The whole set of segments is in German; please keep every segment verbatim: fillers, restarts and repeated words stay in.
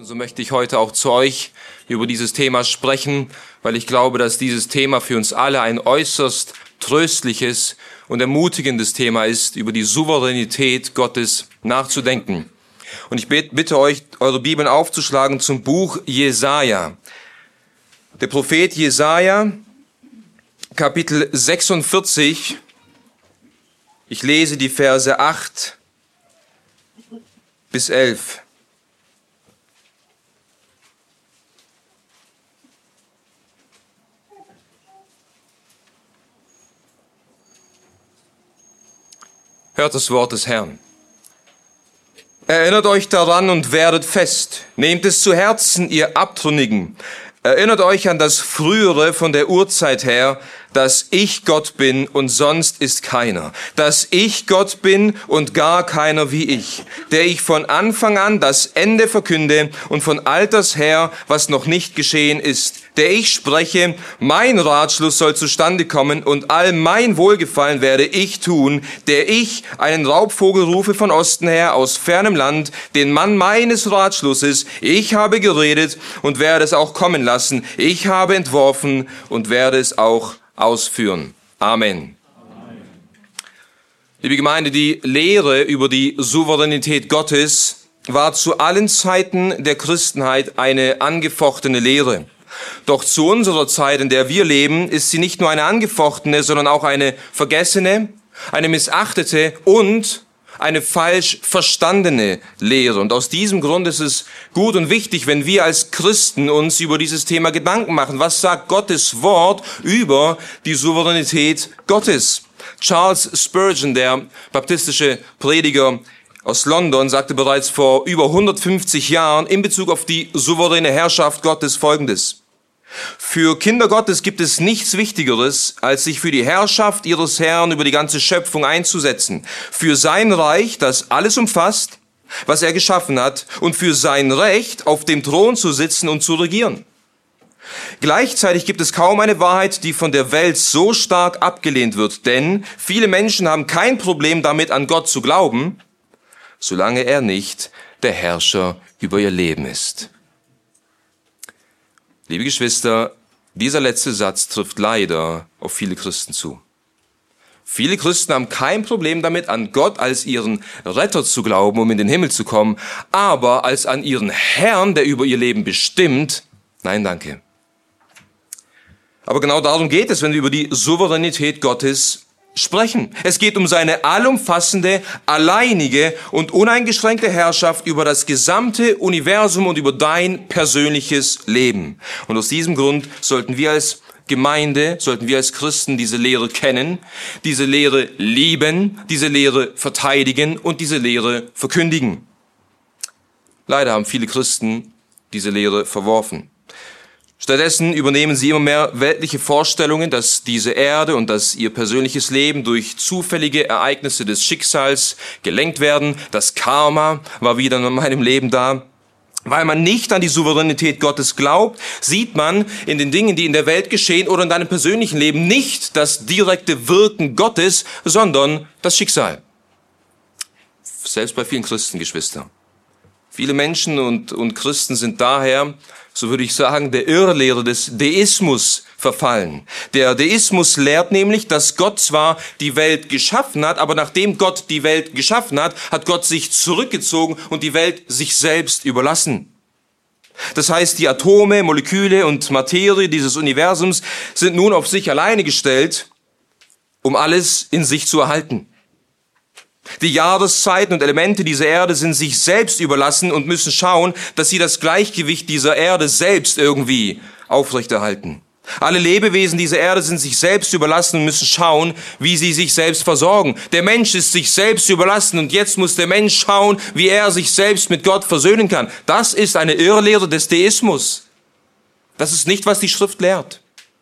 So möchte ich heute auch zu euch über dieses Thema sprechen, weil ich glaube, dass dieses Thema für uns alle ein äußerst tröstliches und ermutigendes Thema ist, über die Souveränität Gottes nachzudenken. Und ich bitte euch, eure Bibeln aufzuschlagen zum Buch Jesaja. Der Prophet Jesaja, Kapitel sechsundvierzig. Ich lese die Verse acht bis elf. Hört das Wort des Herrn. Erinnert euch daran und werdet fest. Nehmt es zu Herzen, ihr Abtrünnigen. Erinnert euch an das Frühere von der Urzeit her, dass ich Gott bin und sonst ist keiner. Dass ich Gott bin und gar keiner wie ich. Der ich von Anfang an das Ende verkünde und von alters her, was noch nicht geschehen ist. Der ich spreche, mein Ratschluss soll zustande kommen und all mein Wohlgefallen werde ich tun. Der ich einen Raubvogel rufe von Osten her, aus fernem Land, den Mann meines Ratschlusses. Ich habe geredet und werde es auch kommen lassen. Ich habe entworfen und werde es auch ausführen. Amen. Amen. Liebe Gemeinde, die Lehre über die Souveränität Gottes war zu allen Zeiten der Christenheit eine angefochtene Lehre. Doch zu unserer Zeit, in der wir leben, ist sie nicht nur eine angefochtene, sondern auch eine vergessene, eine missachtete und eine falsch verstandene Lehre. Und aus diesem Grund ist es gut und wichtig, wenn wir als Christen uns über dieses Thema Gedanken machen. Was sagt Gottes Wort über die Souveränität Gottes? Charles Spurgeon, der baptistische Prediger aus London, sagte bereits vor über hundertfünfzig Jahren in Bezug auf die souveräne Herrschaft Gottes Folgendes: Für Kinder Gottes gibt es nichts Wichtigeres, als sich für die Herrschaft ihres Herrn über die ganze Schöpfung einzusetzen, für sein Reich, das alles umfasst, was er geschaffen hat, und für sein Recht, auf dem Thron zu sitzen und zu regieren. Gleichzeitig gibt es kaum eine Wahrheit, die von der Welt so stark abgelehnt wird, denn viele Menschen haben kein Problem damit, an Gott zu glauben, solange er nicht der Herrscher über ihr Leben ist. Liebe Geschwister, dieser letzte Satz trifft leider auf viele Christen zu. Viele Christen haben kein Problem damit, an Gott als ihren Retter zu glauben, um in den Himmel zu kommen, aber als an ihren Herrn, der über ihr Leben bestimmt, nein, danke. Aber genau darum geht es, wenn wir über die Souveränität Gottes sprechen. Es geht um seine allumfassende, alleinige und uneingeschränkte Herrschaft über das gesamte Universum und über dein persönliches Leben. Und aus diesem Grund sollten wir als Gemeinde, sollten wir als Christen diese Lehre kennen, diese Lehre lieben, diese Lehre verteidigen und diese Lehre verkündigen. Leider haben viele Christen diese Lehre verworfen. Stattdessen übernehmen sie immer mehr weltliche Vorstellungen, dass diese Erde und dass ihr persönliches Leben durch zufällige Ereignisse des Schicksals gelenkt werden. Das Karma war wieder in meinem Leben da. Weil man nicht an die Souveränität Gottes glaubt, sieht man in den Dingen, die in der Welt geschehen oder in deinem persönlichen Leben nicht das direkte Wirken Gottes, sondern das Schicksal. Selbst bei vielen Christen, Geschwister. Viele Menschen und, und Christen sind daher, so würde ich sagen, der Irrlehre des Deismus verfallen. Der Deismus lehrt nämlich, dass Gott zwar die Welt geschaffen hat, aber nachdem Gott die Welt geschaffen hat, hat Gott sich zurückgezogen und die Welt sich selbst überlassen. Das heißt, die Atome, Moleküle und Materie dieses Universums sind nun auf sich alleine gestellt, um alles in sich zu erhalten. Die Jahreszeiten und Elemente dieser Erde sind sich selbst überlassen und müssen schauen, dass sie das Gleichgewicht dieser Erde selbst irgendwie aufrechterhalten. Alle Lebewesen dieser Erde sind sich selbst überlassen und müssen schauen, wie sie sich selbst versorgen. Der Mensch ist sich selbst überlassen und jetzt muss der Mensch schauen, wie er sich selbst mit Gott versöhnen kann. Das ist eine Irrlehre des Deismus. Das ist nicht, was die Schrift lehrt.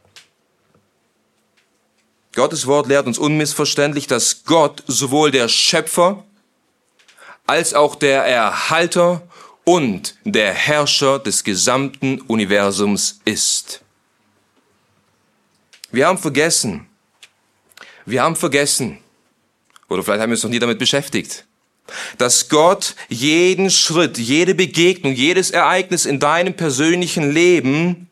Gottes Wort lehrt uns unmissverständlich, dass Gott sowohl der Schöpfer als auch der Erhalter und der Herrscher des gesamten Universums ist. Wir haben vergessen, wir haben vergessen, oder vielleicht haben wir uns noch nie damit beschäftigt, dass Gott jeden Schritt, jede Begegnung, jedes Ereignis in deinem persönlichen Leben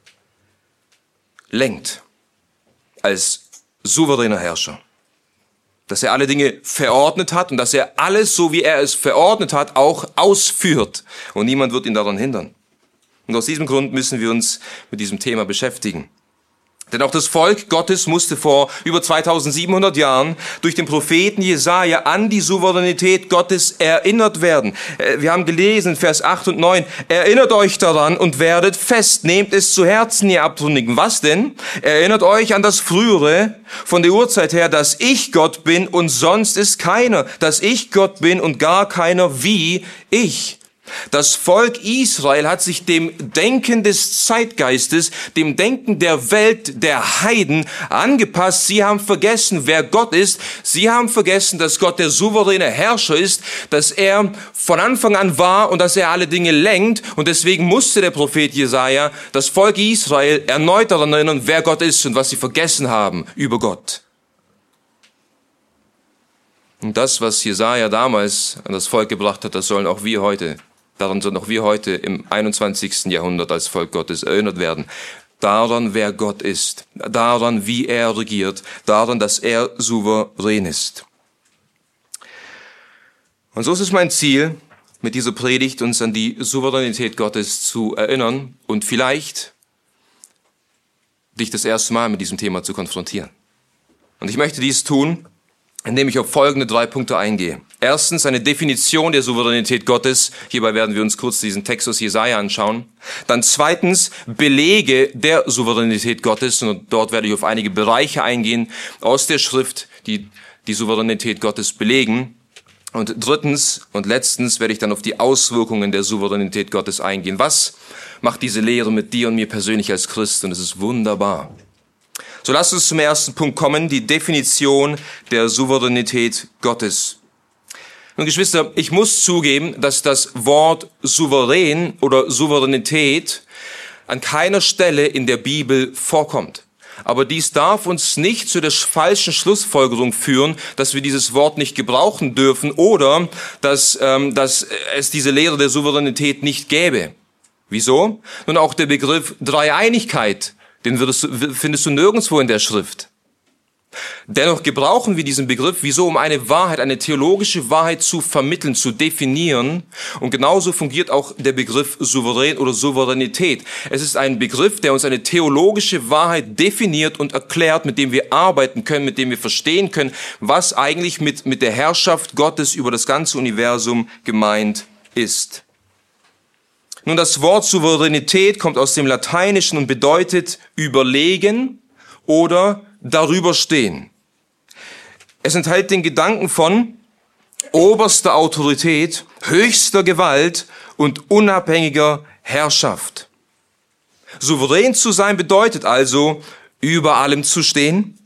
lenkt als souveräner Herrscher. Dass er alle Dinge verordnet hat und dass er alles, so wie er es verordnet hat, auch ausführt. Und niemand wird ihn daran hindern. Und aus diesem Grund müssen wir uns mit diesem Thema beschäftigen. Denn auch das Volk Gottes musste vor über zweitausendsiebenhundert Jahren durch den Propheten Jesaja an die Souveränität Gottes erinnert werden. Wir haben gelesen, Vers acht und neun, erinnert euch daran und werdet fest, nehmt es zu Herzen, ihr Abtrünnigen. Was denn? Erinnert euch an das Frühere, von der Urzeit her, dass ich Gott bin und sonst ist keiner, dass ich Gott bin und gar keiner wie ich. Das Volk Israel hat sich dem Denken des Zeitgeistes, dem Denken der Welt, der Heiden angepasst. Sie haben vergessen, wer Gott ist. Sie haben vergessen, dass Gott der souveräne Herrscher ist, dass er von Anfang an war und dass er alle Dinge lenkt. Und deswegen musste der Prophet Jesaja das Volk Israel erneut daran erinnern, wer Gott ist und was sie vergessen haben über Gott. Und das, was Jesaja damals an das Volk gebracht hat, das sollen auch wir heute Daran sollen auch wir heute im einundzwanzigsten Jahrhundert als Volk Gottes erinnert werden. Daran, wer Gott ist. Daran, wie er regiert. Daran, dass er souverän ist. Und so ist es mein Ziel, mit dieser Predigt uns an die Souveränität Gottes zu erinnern und vielleicht dich das erste Mal mit diesem Thema zu konfrontieren. Und ich möchte dies tun, indem ich auf folgende drei Punkte eingehe. Erstens eine Definition der Souveränität Gottes. Hierbei werden wir uns kurz diesen Text aus Jesaja anschauen. Dann zweitens Belege der Souveränität Gottes. Und dort werde ich auf einige Bereiche eingehen aus der Schrift, die die Souveränität Gottes belegen. Und drittens und letztens werde ich dann auf die Auswirkungen der Souveränität Gottes eingehen. Was macht diese Lehre mit dir und mir persönlich als Christ? Und es ist wunderbar. So lasst uns zum ersten Punkt kommen, die Definition der Souveränität Gottes. Nun Geschwister, ich muss zugeben, dass das Wort souverän oder Souveränität an keiner Stelle in der Bibel vorkommt. Aber dies darf uns nicht zu der falschen Schlussfolgerung führen, dass wir dieses Wort nicht gebrauchen dürfen oder dass, ähm, dass es diese Lehre der Souveränität nicht gäbe. Wieso? Nun auch der Begriff Dreieinigkeit, den würdest, findest du nirgendwo in der Schrift. Dennoch gebrauchen wir diesen Begriff, wieso? Um eine Wahrheit, eine theologische Wahrheit zu vermitteln, zu definieren. Und genauso fungiert auch der Begriff souverän oder Souveränität. Es ist ein Begriff, der uns eine theologische Wahrheit definiert und erklärt, mit dem wir arbeiten können, mit dem wir verstehen können, was eigentlich mit, mit der Herrschaft Gottes über das ganze Universum gemeint ist. Nun, das Wort Souveränität kommt aus dem Lateinischen und bedeutet überlegen oder darüber stehen. Es enthält den Gedanken von oberster Autorität, höchster Gewalt und unabhängiger Herrschaft. Souverän zu sein bedeutet also, über allem zu stehen,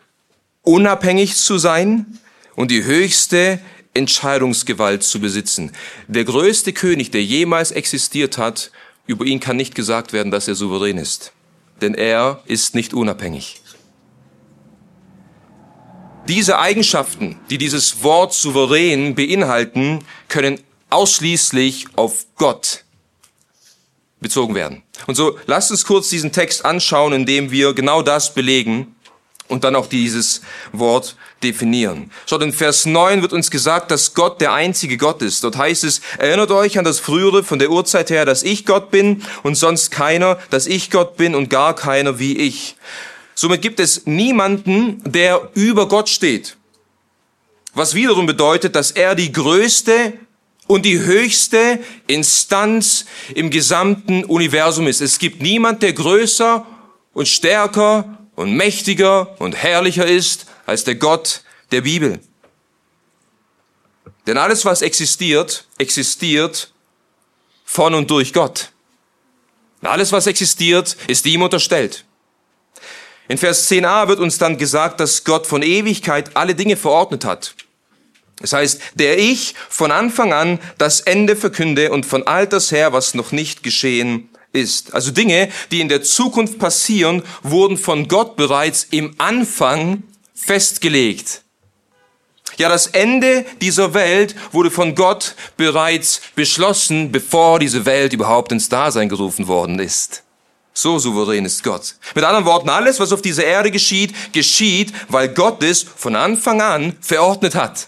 unabhängig zu sein und die höchste Entscheidungsgewalt zu besitzen. Der größte König, der jemals existiert hat, über ihn kann nicht gesagt werden, dass er souverän ist. Denn er ist nicht unabhängig. Diese Eigenschaften, die dieses Wort souverän beinhalten, können ausschließlich auf Gott bezogen werden. Und so lasst uns kurz diesen Text anschauen, in dem wir genau das belegen und dann auch dieses Wort definieren. Schaut, in Vers neun wird uns gesagt, dass Gott der einzige Gott ist. Dort heißt es, erinnert euch an das Frühere von der Urzeit her, dass ich Gott bin und sonst keiner, dass ich Gott bin und gar keiner wie ich. Somit gibt es niemanden, der über Gott steht. Was wiederum bedeutet, dass er die größte und die höchste Instanz im gesamten Universum ist. Es gibt niemand, der größer und stärker und mächtiger und herrlicher ist als der Gott der Bibel. Denn alles, was existiert, existiert von und durch Gott. Alles, was existiert, ist ihm unterstellt. In Vers zehn a wird uns dann gesagt, dass Gott von Ewigkeit alle Dinge verordnet hat. Das heißt, der ich von Anfang an das Ende verkünde und von alters her, was noch nicht geschehen ist. Also Dinge, die in der Zukunft passieren, wurden von Gott bereits im Anfang festgelegt. Ja, das Ende dieser Welt wurde von Gott bereits beschlossen, bevor diese Welt überhaupt ins Dasein gerufen worden ist. So souverän ist Gott. Mit anderen Worten, alles, was auf dieser Erde geschieht, geschieht, weil Gott es von Anfang an verordnet hat.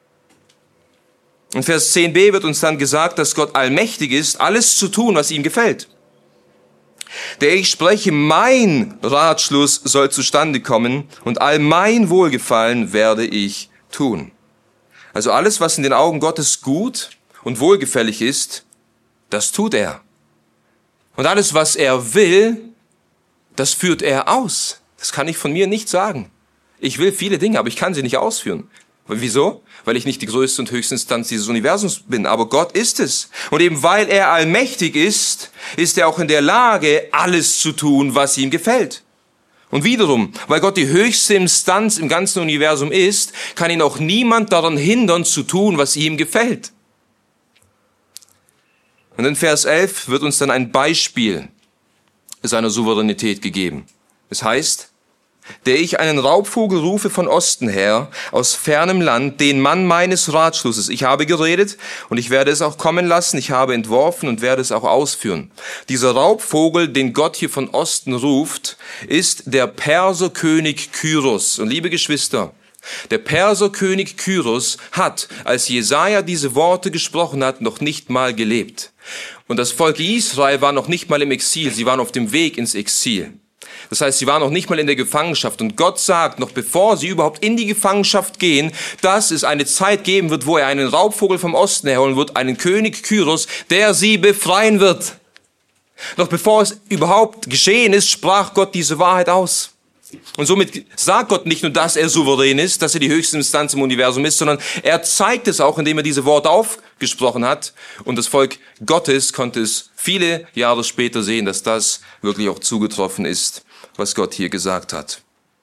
In Vers zehn b wird uns dann gesagt, dass Gott allmächtig ist, alles zu tun, was ihm gefällt. Der ich spreche, mein Ratschluss soll zustande kommen und all mein Wohlgefallen werde ich tun. Also alles, was in den Augen Gottes gut und wohlgefällig ist, das tut er. Und alles, was er will, das führt er aus. Das kann ich von mir nicht sagen. Ich will viele Dinge, aber ich kann sie nicht ausführen. Wieso? Weil ich nicht die größte und höchste Instanz dieses Universums bin. Aber Gott ist es. Und eben weil er allmächtig ist, ist er auch in der Lage, alles zu tun, was ihm gefällt. Und wiederum, weil Gott die höchste Instanz im ganzen Universum ist, kann ihn auch niemand daran hindern, zu tun, was ihm gefällt. Und in Vers elf wird uns dann ein Beispiel seiner Souveränität gegeben. Es heißt, der ich einen Raubvogel rufe von Osten her, aus fernem Land, den Mann meines Ratschlusses. Ich habe geredet und ich werde es auch kommen lassen. Ich habe entworfen und werde es auch ausführen. Dieser Raubvogel, den Gott hier von Osten ruft, ist der Perserkönig Kyros. Und liebe Geschwister, der Perserkönig Kyros hat, als Jesaja diese Worte gesprochen hat, noch nicht mal gelebt. Und das Volk Israel war noch nicht mal im Exil. Sie waren auf dem Weg ins Exil. Das heißt, sie waren noch nicht mal in der Gefangenschaft. Und Gott sagt, noch bevor sie überhaupt in die Gefangenschaft gehen, dass es eine Zeit geben wird, wo er einen Raubvogel vom Osten herholen wird, einen König Kyros, der sie befreien wird. Noch bevor es überhaupt geschehen ist, sprach Gott diese Wahrheit aus. Und somit sagt Gott nicht nur, dass er souverän ist, dass er die höchste Instanz im Universum ist, sondern er zeigt es auch, indem er diese Worte aufgesprochen hat. Und das Volk Gottes konnte es viele Jahre später sehen, dass das wirklich auch zugetroffen ist, was Gott hier gesagt hat.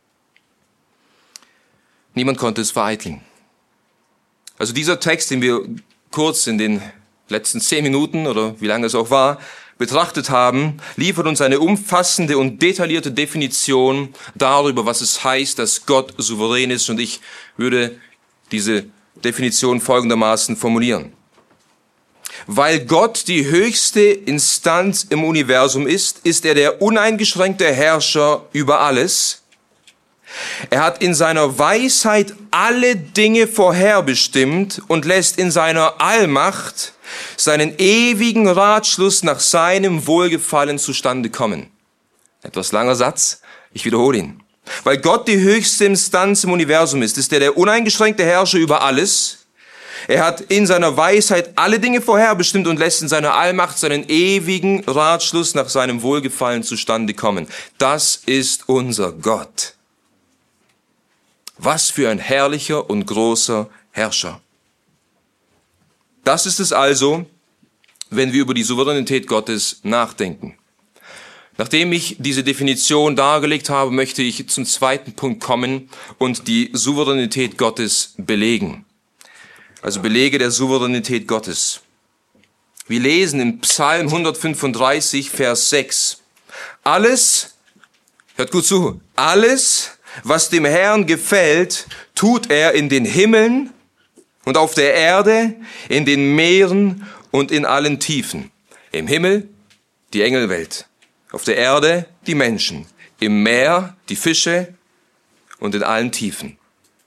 Niemand konnte es vereiteln. Also dieser Text, den wir kurz in den letzten zehn Minuten oder wie lange es auch war, betrachtet haben, liefert uns eine umfassende und detaillierte Definition darüber, was es heißt, dass Gott souverän ist. Und ich würde diese Definition folgendermaßen formulieren. Weil Gott die höchste Instanz im Universum ist, ist er der uneingeschränkte Herrscher über alles. Er hat in seiner Weisheit alle Dinge vorherbestimmt und lässt in seiner Allmacht seinen ewigen Ratschluss nach seinem Wohlgefallen zustande kommen. Etwas langer Satz, ich wiederhole ihn. Weil Gott die höchste Instanz im Universum ist, ist er der uneingeschränkte Herrscher über alles. Er hat in seiner Weisheit alle Dinge vorherbestimmt und lässt in seiner Allmacht seinen ewigen Ratschluss nach seinem Wohlgefallen zustande kommen. Das ist unser Gott. Was für ein herrlicher und großer Herrscher. Das ist es also, wenn wir über die Souveränität Gottes nachdenken. Nachdem ich diese Definition dargelegt habe, möchte ich zum zweiten Punkt kommen und die Souveränität Gottes belegen. Also Belege der Souveränität Gottes. Wir lesen in Psalm hundertfünfunddreißig, Vers sechs. Alles, hört gut zu, alles, was dem Herrn gefällt, tut er in den Himmeln und auf der Erde, in den Meeren und in allen Tiefen. Im Himmel die Engelwelt, auf der Erde die Menschen, im Meer die Fische und in allen Tiefen.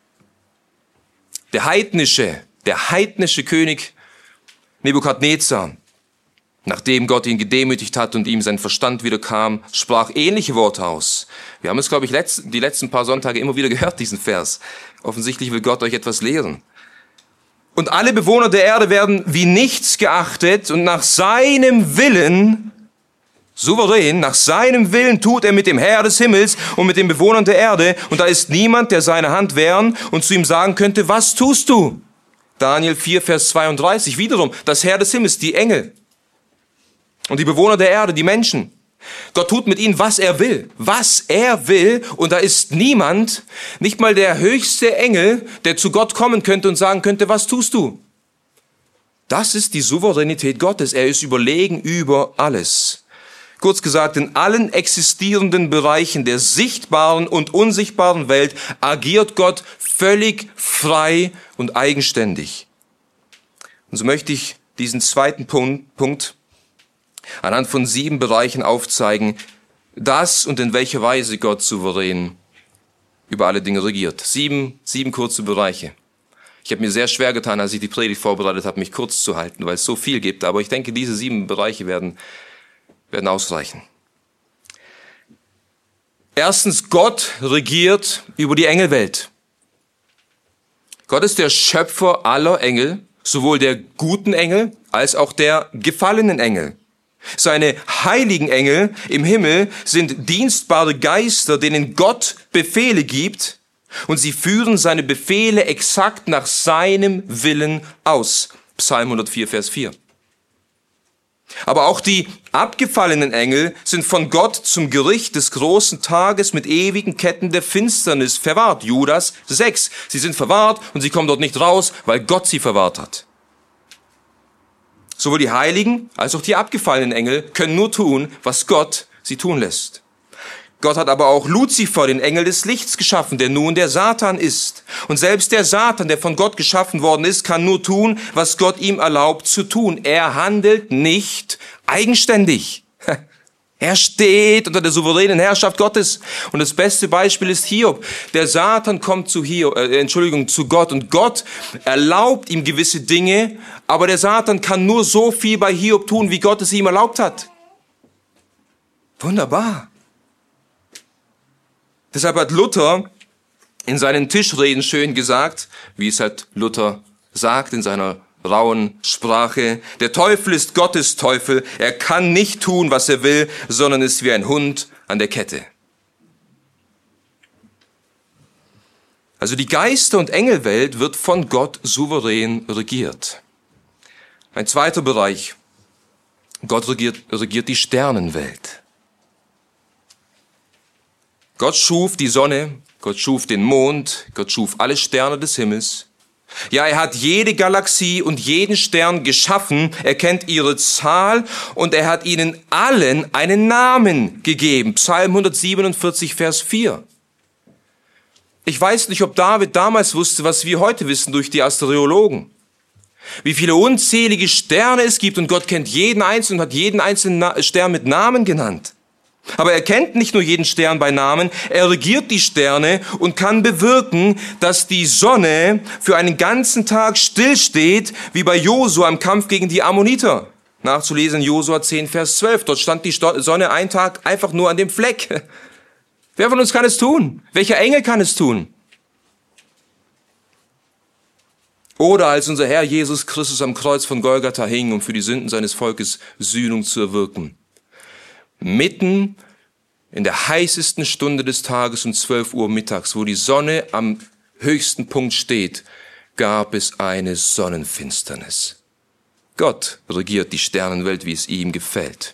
Der heidnische, der heidnische König Nebukadnezar, nachdem Gott ihn gedemütigt hat und ihm sein Verstand wieder kam, sprach ähnliche Worte aus. Wir haben es, glaube ich, letzt, die letzten paar Sonntage immer wieder gehört, diesen Vers. Offensichtlich will Gott euch etwas lehren. Und alle Bewohner der Erde werden wie nichts geachtet und nach seinem Willen, souverän, nach seinem Willen tut er mit dem Herr des Himmels und mit den Bewohnern der Erde. Und da ist niemand, der seine Hand wehren und zu ihm sagen könnte, was tust du? Daniel vier, Vers zweiunddreißig, wiederum, das Herr des Himmels, die Engel. Und die Bewohner der Erde, die Menschen. Gott tut mit ihnen, was er will. Was er will. Und da ist niemand, nicht mal der höchste Engel, der zu Gott kommen könnte und sagen könnte, was tust du? Das ist die Souveränität Gottes. Er ist überlegen über alles. Kurz gesagt, in allen existierenden Bereichen der sichtbaren und unsichtbaren Welt agiert Gott völlig frei und eigenständig. Und so möchte ich diesen zweiten Punkt anhand von sieben Bereichen aufzeigen, dass und in welcher Weise Gott souverän über alle Dinge regiert. Sieben, sieben kurze Bereiche. Ich habe mir sehr schwer getan, als ich die Predigt vorbereitet habe, mich kurz zu halten, weil es so viel gibt. Aber ich denke, diese sieben Bereiche werden, werden ausreichen. Erstens, Gott regiert über die Engelwelt. Gott ist der Schöpfer aller Engel, sowohl der guten Engel als auch der gefallenen Engel. Seine heiligen Engel im Himmel sind dienstbare Geister, denen Gott Befehle gibt, und sie führen seine Befehle exakt nach seinem Willen aus. Psalm hundertvier, Vers vier. Aber auch die abgefallenen Engel sind von Gott zum Gericht des großen Tages mit ewigen Ketten der Finsternis verwahrt. Judas sechs. Sie sind verwahrt und sie kommen dort nicht raus, weil Gott sie verwahrt hat. Sowohl die Heiligen als auch die abgefallenen Engel können nur tun, was Gott sie tun lässt. Gott hat aber auch Luzifer, den Engel des Lichts, geschaffen, der nun der Satan ist. Und selbst der Satan, der von Gott geschaffen worden ist, kann nur tun, was Gott ihm erlaubt zu tun. Er handelt nicht eigenständig. Er steht unter der souveränen Herrschaft Gottes. Und das beste Beispiel ist Hiob. Der Satan kommt zu Hiob, äh, Entschuldigung, zu Gott. Und Gott erlaubt ihm gewisse Dinge, aber der Satan kann nur so viel bei Hiob tun, wie Gott es ihm erlaubt hat. Wunderbar. Deshalb hat Luther in seinen Tischreden schön gesagt, wie es halt Luther sagt in seiner rauen Sprache: Der Teufel ist Gottes Teufel, er kann nicht tun, was er will, sondern ist wie ein Hund an der Kette. Also die Geister- und Engelwelt wird von Gott souverän regiert. Ein zweiter Bereich: Gott regiert, regiert die Sternenwelt. Gott schuf die Sonne, Gott schuf den Mond, Gott schuf alle Sterne des Himmels. Ja, er hat jede Galaxie und jeden Stern geschaffen, er kennt ihre Zahl und er hat ihnen allen einen Namen gegeben. Psalm hundertsiebenundvierzig, Vers vier. Ich weiß nicht, ob David damals wusste, was wir heute wissen durch die Astroologen. Wie viele unzählige Sterne es gibt und Gott kennt jeden einzelnen und hat jeden einzelnen Stern mit Namen genannt. Aber er kennt nicht nur jeden Stern bei Namen, er regiert die Sterne und kann bewirken, dass die Sonne für einen ganzen Tag stillsteht, wie bei Josua im Kampf gegen die Ammoniter. Nachzulesen in Josua zehn, Vers zwölf. Dort stand die Sonne einen Tag einfach nur an dem Fleck. Wer von uns kann es tun? Welcher Engel kann es tun? Oder als unser Herr Jesus Christus am Kreuz von Golgatha hing, um für die Sünden seines Volkes Sühnung zu erwirken. Mitten in der heißesten Stunde des Tages um zwölf Uhr mittags, wo die Sonne am höchsten Punkt steht, gab es eine Sonnenfinsternis. Gott regiert die Sternenwelt, wie es ihm gefällt.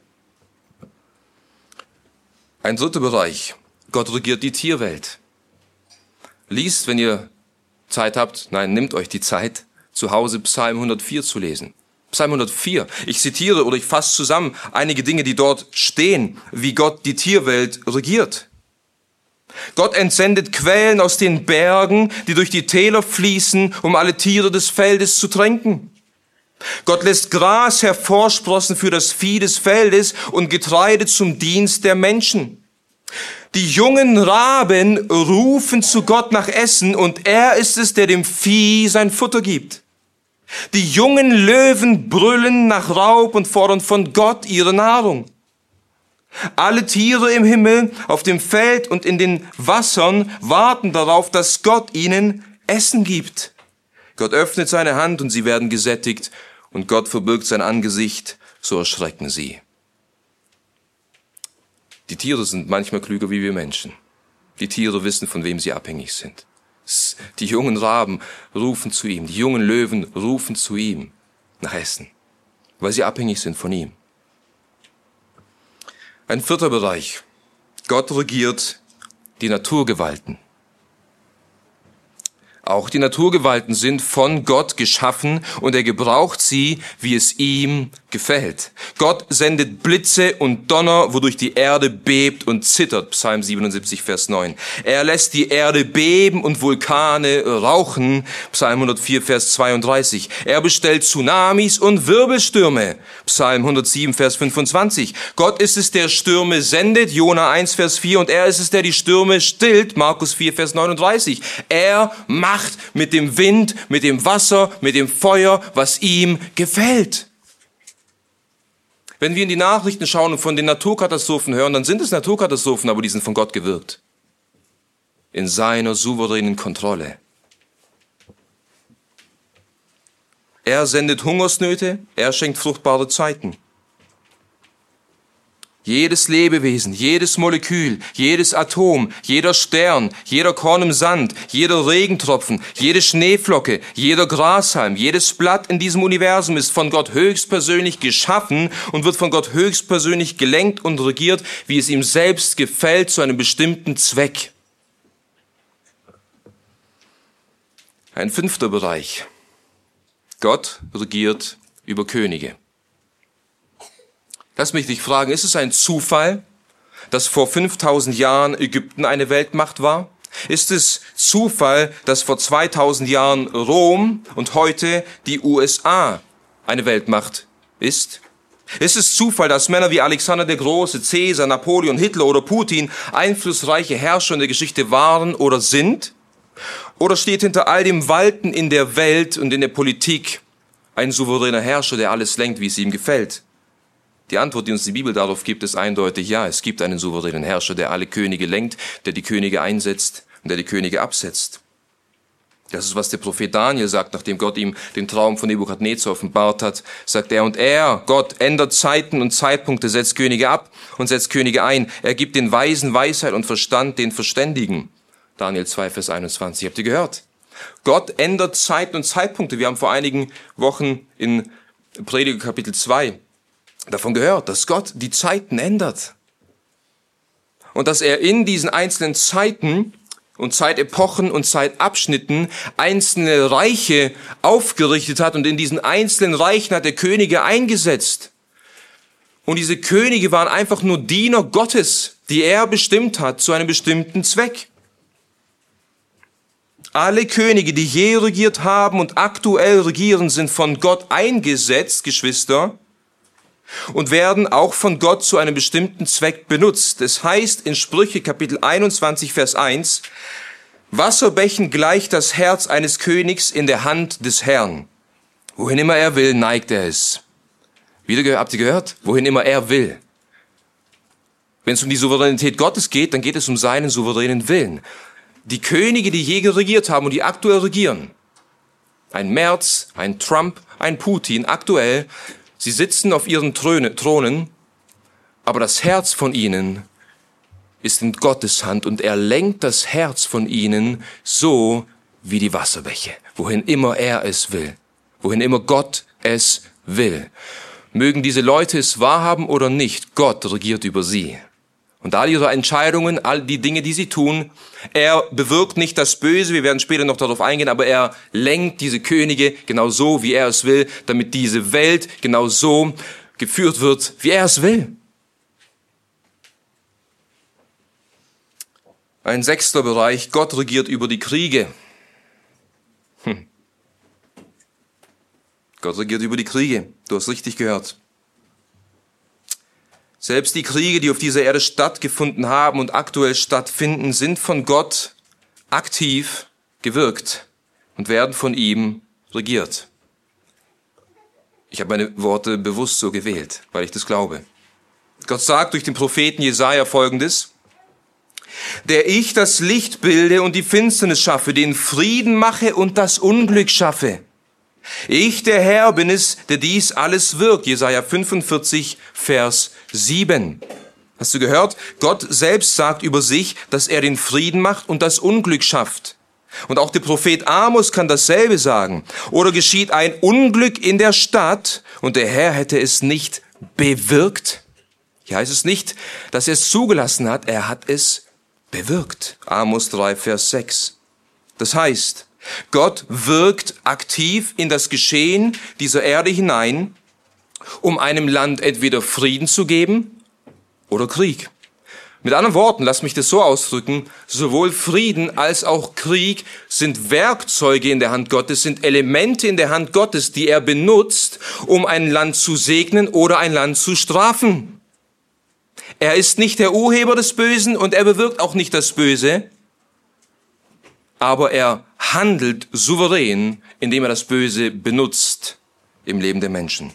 Ein dritter Bereich: Gott regiert die Tierwelt. Liest, wenn ihr Zeit habt, nein, nehmt euch die Zeit, zu Hause Psalm hundertvier zu lesen. Psalm hundertvier. Ich zitiere oder ich fasse zusammen einige Dinge, die dort stehen, wie Gott die Tierwelt regiert. Gott entsendet Quellen aus den Bergen, die durch die Täler fließen, um alle Tiere des Feldes zu tränken. Gott lässt Gras hervorsprossen für das Vieh des Feldes und Getreide zum Dienst der Menschen. Die jungen Raben rufen zu Gott nach Essen und er ist es, der dem Vieh sein Futter gibt. Die jungen Löwen brüllen nach Raub und fordern von Gott ihre Nahrung. Alle Tiere im Himmel, auf dem Feld und in den Wassern warten darauf, dass Gott ihnen Essen gibt. Gott öffnet seine Hand und sie werden gesättigt und Gott verbirgt sein Angesicht, so erschrecken sie. Die Tiere sind manchmal klüger wie wir Menschen. Die Tiere wissen, von wem sie abhängig sind. Die jungen Raben rufen zu ihm, die jungen Löwen rufen zu ihm nach Essen, weil sie abhängig sind von ihm. Ein vierter Bereich: Gott regiert die Naturgewalten. Auch die Naturgewalten sind von Gott geschaffen und er gebraucht sie, wie es ihm gefällt. Gott sendet Blitze und Donner, wodurch die Erde bebt und zittert. Psalm siebenundsiebzig, Vers neun. Er lässt die Erde beben und Vulkane rauchen. Psalm hundertvier, Vers zweiunddreißig. Er bestellt Tsunamis und Wirbelstürme. Psalm hundertsieben, Vers fünfundzwanzig. Gott ist es, der Stürme sendet. Jona eins, Vers vier. Und er ist es, der die Stürme stillt. Markus vier, Vers neununddreißig. Er macht mit dem Wind, mit dem Wasser, mit dem Feuer, was ihm gefällt. Wenn wir in die Nachrichten schauen und von den Naturkatastrophen hören, dann sind es Naturkatastrophen, aber die sind von Gott gewirkt. In seiner souveränen Kontrolle. Er sendet Hungersnöte, er schenkt fruchtbare Zeiten. Jedes Lebewesen, jedes Molekül, jedes Atom, jeder Stern, jeder Korn im Sand, jeder Regentropfen, jede Schneeflocke, jeder Grashalm, jedes Blatt in diesem Universum ist von Gott höchstpersönlich geschaffen und wird von Gott höchstpersönlich gelenkt und regiert, wie es ihm selbst gefällt, zu einem bestimmten Zweck. Ein fünfter Bereich. Gott regiert über Könige. Lass mich dich fragen, ist es ein Zufall, dass vor fünftausend Jahren Ägypten eine Weltmacht war? Ist es Zufall, dass vor zweitausend Jahren Rom und heute die U S A eine Weltmacht ist? Ist es Zufall, dass Männer wie Alexander der Große, Caesar, Napoleon, Hitler oder Putin einflussreiche Herrscher in der Geschichte waren oder sind? Oder steht hinter all dem Walten in der Welt und in der Politik ein souveräner Herrscher, der alles lenkt, wie es ihm gefällt? Die Antwort, die uns die Bibel darauf gibt, ist eindeutig ja. Es gibt einen souveränen Herrscher, der alle Könige lenkt, der die Könige einsetzt und der die Könige absetzt. Das ist, was der Prophet Daniel sagt, nachdem Gott ihm den Traum von Nebukadnezar offenbart hat. Sagt er, und er, Gott, ändert Zeiten und Zeitpunkte, setzt Könige ab und setzt Könige ein. Er gibt den Weisen Weisheit und Verstand den Verständigen. Daniel zwei, Vers einundzwanzig. Habt ihr gehört? Gott ändert Zeiten und Zeitpunkte. Wir haben vor einigen Wochen in Prediger Kapitel zwei davon gehört, dass Gott die Zeiten ändert. Und dass er in diesen einzelnen Zeiten und Zeitepochen und Zeitabschnitten einzelne Reiche aufgerichtet hat und in diesen einzelnen Reichen hat er Könige eingesetzt. Und diese Könige waren einfach nur Diener Gottes, die er bestimmt hat zu einem bestimmten Zweck. Alle Könige, die je regiert haben und aktuell regieren, sind von Gott eingesetzt, Geschwister, und werden auch von Gott zu einem bestimmten Zweck benutzt. Es heißt in Sprüche Kapitel einundzwanzig, Vers eins, Wasserbächen gleicht das Herz eines Königs in der Hand des Herrn. Wohin immer er will, neigt er es. Wieder, habt ihr gehört? Wohin immer er will. Wenn es um die Souveränität Gottes geht, dann geht es um seinen souveränen Willen. Die Könige, die je regiert haben und die aktuell regieren, ein Merz, ein Trump, ein Putin, aktuell, sie sitzen auf ihren Throne, Thronen, aber das Herz von ihnen ist in Gottes Hand und er lenkt das Herz von ihnen so wie die Wasserbäche, wohin immer er es will, wohin immer Gott es will. Mögen diese Leute es wahrhaben oder nicht, Gott regiert über sie. Und all ihre Entscheidungen, all die Dinge, die sie tun, er bewirkt nicht das Böse, wir werden später noch darauf eingehen, aber er lenkt diese Könige genau so, wie er es will, damit diese Welt genau so geführt wird, wie er es will. Ein sechster Bereich, Gott regiert über die Kriege. Hm. Gott regiert über die Kriege, du hast richtig gehört. Selbst die Kriege, die auf dieser Erde stattgefunden haben und aktuell stattfinden, sind von Gott aktiv gewirkt und werden von ihm regiert. Ich habe meine Worte bewusst so gewählt, weil ich das glaube. Gott sagt durch den Propheten Jesaja Folgendes: Der ich das Licht bilde und die Finsternis schaffe, den Frieden mache und das Unglück schaffe. Ich, der Herr, bin es, der dies alles wirkt. Jesaja fünfundvierzig, Vers sieben. Hast du gehört? Gott selbst sagt über sich, dass er den Frieden macht und das Unglück schafft. Und auch der Prophet Amos kann dasselbe sagen. Oder geschieht ein Unglück in der Stadt und der Herr hätte es nicht bewirkt? Hier heißt es nicht, dass er es zugelassen hat, er hat es bewirkt. Amos drei, Vers sechs. Das heißt, Gott wirkt aktiv in das Geschehen dieser Erde hinein um einem Land entweder Frieden zu geben oder Krieg. Mit anderen Worten, lass mich das so ausdrücken, sowohl Frieden als auch Krieg sind Werkzeuge in der Hand Gottes, sind Elemente in der Hand Gottes, die er benutzt, um ein Land zu segnen oder ein Land zu strafen. Er ist nicht der Urheber des Bösen und er bewirkt auch nicht das Böse, aber er handelt souverän, indem er das Böse benutzt im Leben der Menschen.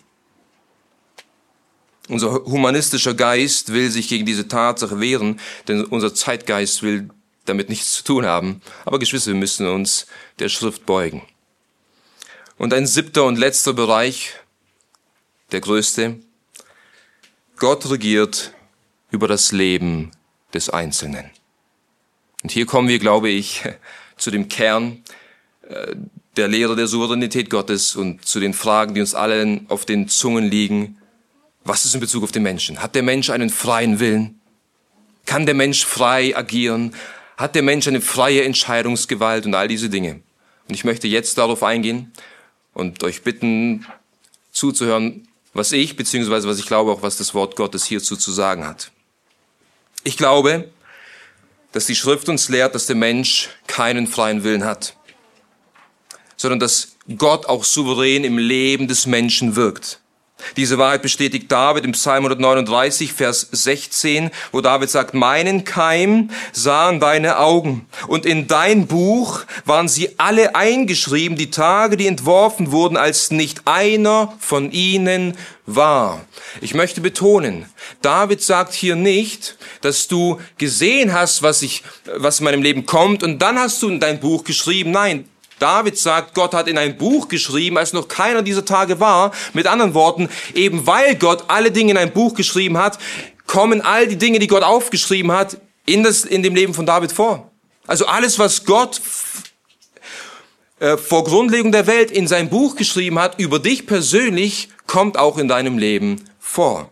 Unser humanistischer Geist will sich gegen diese Tatsache wehren, denn unser Zeitgeist will damit nichts zu tun haben. Aber Geschwister, wir müssen uns der Schrift beugen. Und ein siebter und letzter Bereich, der größte: Gott regiert über das Leben des Einzelnen. Und hier kommen wir, glaube ich, zu dem Kern der Lehre der Souveränität Gottes und zu den Fragen, die uns allen auf den Zungen liegen. Was ist in Bezug auf den Menschen? Hat der Mensch einen freien Willen? Kann der Mensch frei agieren? Hat der Mensch eine freie Entscheidungsgewalt und all diese Dinge? Und ich möchte jetzt darauf eingehen und euch bitten, zuzuhören, was ich, beziehungsweise was ich glaube, auch was das Wort Gottes hierzu zu sagen hat. Ich glaube, dass die Schrift uns lehrt, dass der Mensch keinen freien Willen hat, sondern dass Gott auch souverän im Leben des Menschen wirkt. Diese Wahrheit bestätigt David im Psalm hundertneununddreißig, Vers sechzehn, wo David sagt: Meinen Keim sahen deine Augen, und in dein Buch waren sie alle eingeschrieben, die Tage, die entworfen wurden, als nicht einer von ihnen war. Ich möchte betonen, David sagt hier nicht, dass du gesehen hast, was ich, was in meinem Leben kommt, und dann hast du in dein Buch geschrieben. Nein, David sagt, Gott hat in ein Buch geschrieben, als noch keiner dieser Tage war. Mit anderen Worten, eben weil Gott alle Dinge in ein Buch geschrieben hat, kommen all die Dinge, die Gott aufgeschrieben hat, in, das, in dem Leben von David vor. Also alles, was Gott äh, vor Grundlegung der Welt in sein Buch geschrieben hat, über dich persönlich, kommt auch in deinem Leben vor.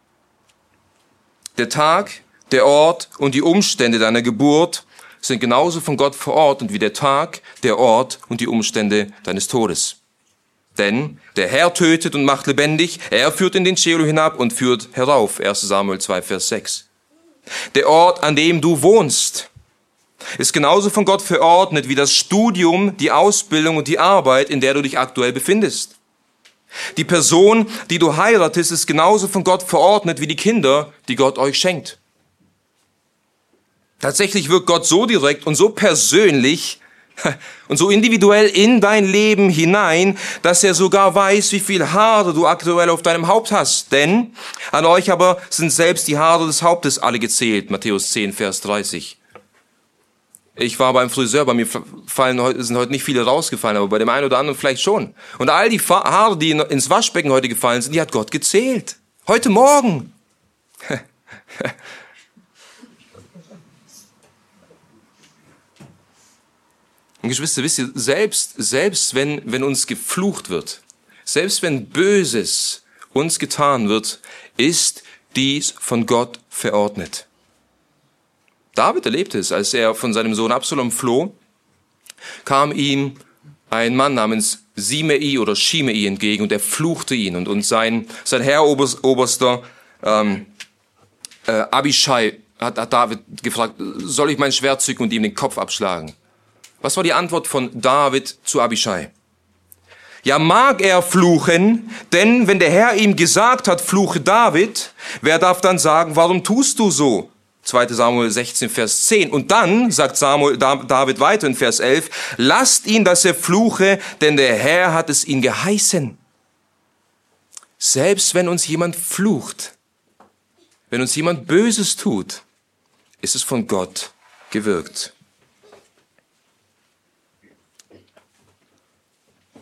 Der Tag, der Ort und die Umstände deiner Geburt sind genauso von Gott verordnet wie der Tag, der Ort und die Umstände deines Todes. Denn der Herr tötet und macht lebendig, er führt in den Scheol hinab und führt herauf. erster Samuel zwei, Vers sechs. Der Ort, an dem du wohnst, ist genauso von Gott verordnet wie das Studium, die Ausbildung und die Arbeit, in der du dich aktuell befindest. Die Person, die du heiratest, ist genauso von Gott verordnet wie die Kinder, die Gott euch schenkt. Tatsächlich wirkt Gott so direkt und so persönlich und so individuell in dein Leben hinein, dass er sogar weiß, wie viel Haare du aktuell auf deinem Haupt hast. Denn an euch aber sind selbst die Haare des Hauptes alle gezählt. Matthäus zehn, Vers dreißig. Ich war beim Friseur, bei mir fallen, sind heute nicht viele rausgefallen, aber bei dem einen oder anderen vielleicht schon. Und all die Haare, die ins Waschbecken heute gefallen sind, die hat Gott gezählt. Heute Morgen. Und Geschwister, wisst ihr, selbst, selbst wenn, wenn uns geflucht wird, selbst wenn Böses uns getan wird, ist dies von Gott verordnet. David erlebte es, als er von seinem Sohn Absalom floh, kam ihm ein Mann namens Simei oder Shimei entgegen und er fluchte ihn. Und, und sein, sein Herr Oberster ähm, äh, Abishai hat, hat David gefragt, soll ich mein Schwert zücken und ihm den Kopf abschlagen? Was war die Antwort von David zu Abishai? Ja, mag er fluchen, denn wenn der Herr ihm gesagt hat, fluche David, wer darf dann sagen, warum tust du so? zweiter Samuel sechzehn, Vers zehn. Und dann sagt Samuel, David weiter in Vers elf, lasst ihn, dass er fluche, denn der Herr hat es ihn geheißen. Selbst wenn uns jemand flucht, wenn uns jemand Böses tut, ist es von Gott gewirkt.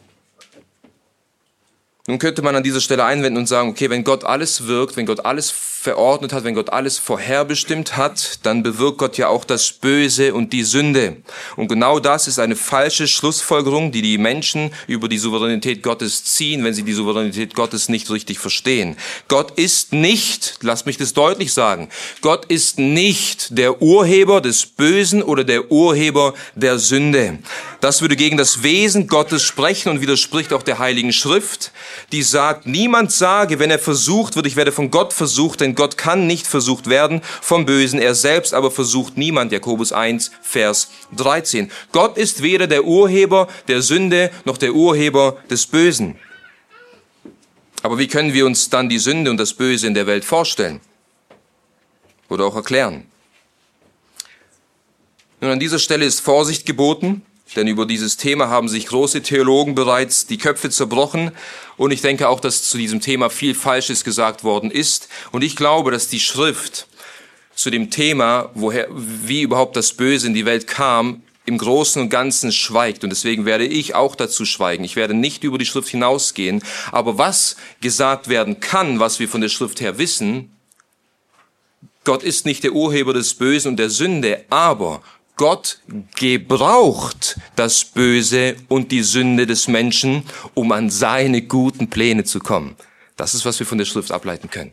Nun könnte man an dieser Stelle einwenden und sagen, okay, wenn Gott alles wirkt, wenn Gott alles verordnet hat, wenn Gott alles vorherbestimmt hat, dann bewirkt Gott ja auch das Böse und die Sünde. Und genau das ist eine falsche Schlussfolgerung, die die Menschen über die Souveränität Gottes ziehen, wenn sie die Souveränität Gottes nicht richtig verstehen. Gott ist nicht, lasst mich das deutlich sagen, Gott ist nicht der Urheber des Bösen oder der Urheber der Sünde. Das würde gegen das Wesen Gottes sprechen und widerspricht auch der Heiligen Schrift, die sagt, niemand sage, wenn er versucht wird, ich werde von Gott versucht, denn Gott kann nicht versucht werden vom Bösen, er selbst aber versucht niemand. Jakobus eins, Vers dreizehn. Gott ist weder der Urheber der Sünde noch der Urheber des Bösen. Aber wie können wir uns dann die Sünde und das Böse in der Welt vorstellen? Oder auch erklären? Nun, an dieser Stelle ist Vorsicht geboten, denn über dieses Thema haben sich große Theologen bereits die Köpfe zerbrochen. Und ich denke auch, dass zu diesem Thema viel Falsches gesagt worden ist. Und ich glaube, dass die Schrift zu dem Thema, woher, wie überhaupt das Böse in die Welt kam, im Großen und Ganzen schweigt. Und deswegen werde ich auch dazu schweigen. Ich werde nicht über die Schrift hinausgehen. Aber was gesagt werden kann, was wir von der Schrift her wissen, Gott ist nicht der Urheber des Bösen und der Sünde, aber Gott gebraucht das Böse und die Sünde des Menschen, um an seine guten Pläne zu kommen. Das ist, was wir von der Schrift ableiten können.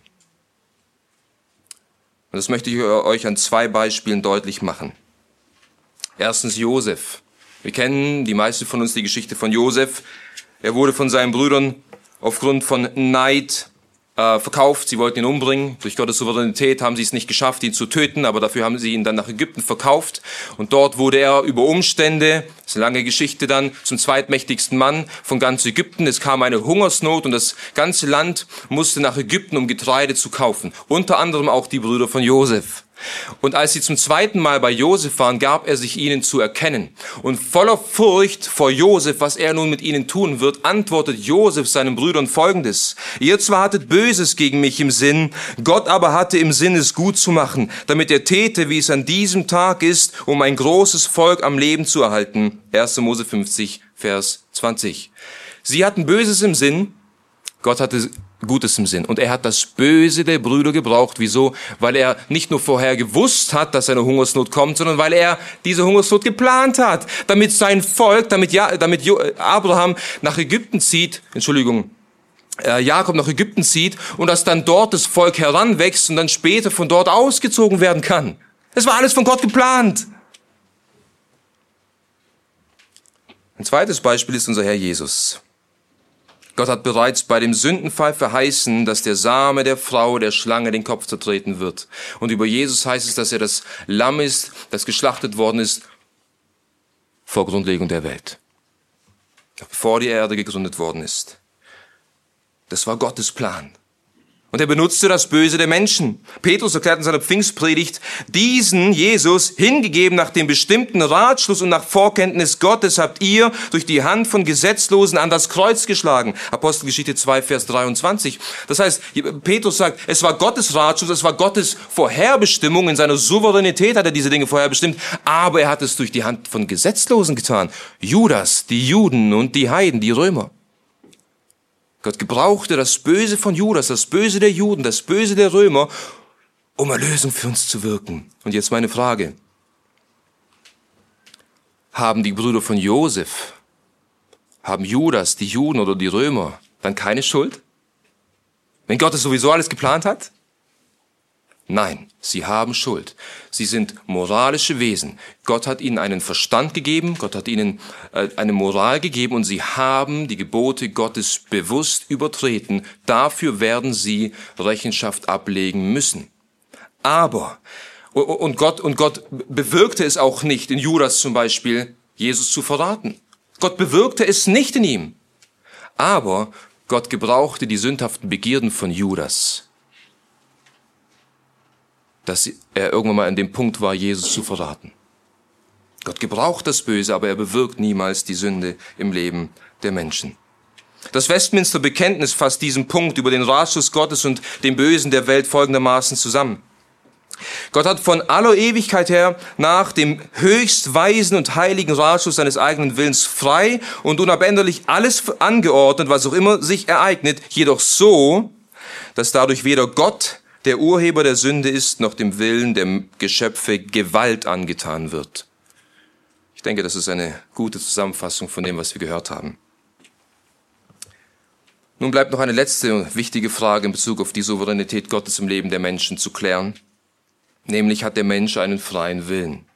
Und das möchte ich euch an zwei Beispielen deutlich machen. Erstens Josef. Wir kennen, die meisten von uns, die Geschichte von Josef. Er wurde von seinen Brüdern aufgrund von Neid äh, verkauft. Sie wollten ihn umbringen. Durch Gottes Souveränität haben sie es nicht geschafft, ihn zu töten, aber dafür haben sie ihn dann nach Ägypten verkauft. Und dort wurde er über Umstände, das ist eine lange Geschichte dann, zum zweitmächtigsten Mann von ganz Ägypten. Es kam eine Hungersnot und das ganze Land musste nach Ägypten, um Getreide zu kaufen. Unter anderem auch die Brüder von Josef. Und als sie zum zweiten Mal bei Josef waren, gab er sich ihnen zu erkennen. Und voller Furcht vor Josef, was er nun mit ihnen tun wird, antwortet Josef seinen Brüdern Folgendes: Ihr zwar hattet Böses gegen mich im Sinn, Gott aber hatte im Sinn, es gut zu machen, damit er täte, wie es an diesem Tag ist, um ein großes Volk am Leben zu erhalten. erster Mose fünfzig, Vers zwanzig. Sie hatten Böses im Sinn, Gott hatte Gutes im Sinn. Und er hat das Böse der Brüder gebraucht. Wieso? Weil er nicht nur vorher gewusst hat, dass eine Hungersnot kommt, sondern weil er diese Hungersnot geplant hat. Damit sein Volk, damit, ja, damit Abraham nach Ägypten zieht, Entschuldigung, äh, Jakob nach Ägypten zieht und dass dann dort das Volk heranwächst und dann später von dort ausgezogen werden kann. Es war alles von Gott geplant. Ein zweites Beispiel ist unser Herr Jesus. Gott hat bereits bei dem Sündenfall verheißen, dass der Same der Frau, der Schlange, den Kopf zertreten wird. Und über Jesus heißt es, dass er das Lamm ist, das geschlachtet worden ist vor Grundlegung der Welt. Bevor die Erde gegründet worden ist. Das war Gottes Plan. Und er benutzte das Böse der Menschen. Petrus erklärt in seiner Pfingstpredigt, diesen Jesus, hingegeben nach dem bestimmten Ratschluss und nach Vorkenntnis Gottes, habt ihr durch die Hand von Gesetzlosen an das Kreuz geschlagen. Apostelgeschichte zwei, Vers dreiundzwanzig. Das heißt, Petrus sagt, es war Gottes Ratschluss, es war Gottes Vorherbestimmung. In seiner Souveränität hat er diese Dinge vorherbestimmt, aber er hat es durch die Hand von Gesetzlosen getan. Judas, die Juden und die Heiden, die Römer. Gott gebrauchte das Böse von Judas, das Böse der Juden, das Böse der Römer, um Erlösung für uns zu wirken. Und jetzt meine Frage. Haben die Brüder von Josef, haben Judas, die Juden oder die Römer dann keine Schuld? Wenn Gott es sowieso alles geplant hat? Nein, sie haben Schuld. Sie sind moralische Wesen. Gott hat ihnen einen Verstand gegeben, Gott hat ihnen äh, eine Moral gegeben und sie haben die Gebote Gottes bewusst übertreten. Dafür werden sie Rechenschaft ablegen müssen. Aber, und Gott, und Gott bewirkte es auch nicht, in Judas zum Beispiel, Jesus zu verraten. Gott bewirkte es nicht in ihm. Aber Gott gebrauchte die sündhaften Begierden von Judas, dass er irgendwann mal an dem Punkt war, Jesus zu verraten. Gott gebraucht das Böse, aber er bewirkt niemals die Sünde im Leben der Menschen. Das Westminster Bekenntnis fasst diesen Punkt über den Ratschluss Gottes und dem Bösen der Welt folgendermaßen zusammen. Gott hat von aller Ewigkeit her nach dem höchst weisen und heiligen Ratschluss seines eigenen Willens frei und unabänderlich alles angeordnet, was auch immer sich ereignet, jedoch so, dass dadurch weder Gott der Urheber der Sünde ist, noch dem Willen der Geschöpfe Gewalt angetan wird. Ich denke, das ist eine gute Zusammenfassung von dem, was wir gehört haben. Nun bleibt noch eine letzte wichtige Frage in Bezug auf die Souveränität Gottes im Leben der Menschen zu klären. Nämlich, hat der Mensch einen freien Willen?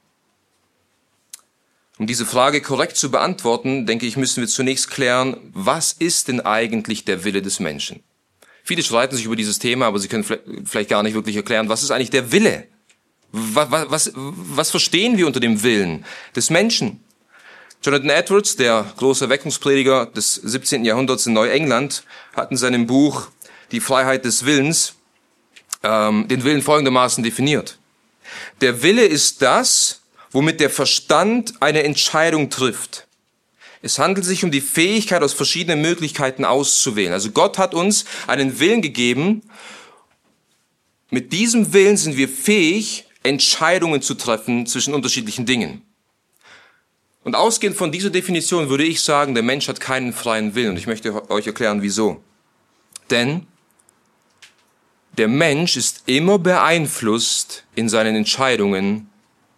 Um diese Frage korrekt zu beantworten, denke ich, müssen wir zunächst klären, was ist denn eigentlich der Wille des Menschen? Viele streiten sich über dieses Thema, aber sie können vielleicht gar nicht wirklich erklären, was ist eigentlich der Wille? Was, was, was verstehen wir unter dem Willen des Menschen? Jonathan Edwards, der große Erweckungsprediger des siebzehnten Jahrhunderts in Neuengland, hat in seinem Buch Die Freiheit des Willens ähm, den Willen folgendermaßen definiert. Der Wille ist das, womit der Verstand eine Entscheidung trifft. Es handelt sich um die Fähigkeit, aus verschiedenen Möglichkeiten auszuwählen. Also Gott hat uns einen Willen gegeben. Mit diesem Willen sind wir fähig, Entscheidungen zu treffen zwischen unterschiedlichen Dingen. Und ausgehend von dieser Definition würde ich sagen, der Mensch hat keinen freien Willen. Und ich möchte euch erklären, wieso. Denn der Mensch ist immer beeinflusst in seinen Entscheidungen